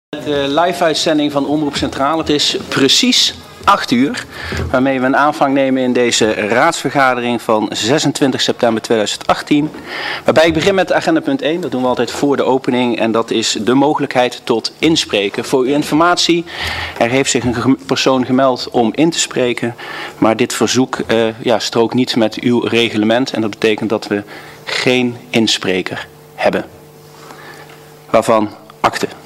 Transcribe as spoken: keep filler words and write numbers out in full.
De live-uitzending van Omroep Centraal. Het is precies acht uur, waarmee we een aanvang nemen in deze raadsvergadering van zesentwintig september tweeduizend achttien. Waarbij ik begin met agenda punt één, dat doen we altijd voor de opening, en dat is de mogelijkheid tot inspreken. Voor uw informatie, er heeft zich een persoon gemeld om in te spreken, maar dit verzoek uh, ja, strookt niet met uw reglement en dat betekent dat we geen inspreker hebben. Waarvan akte.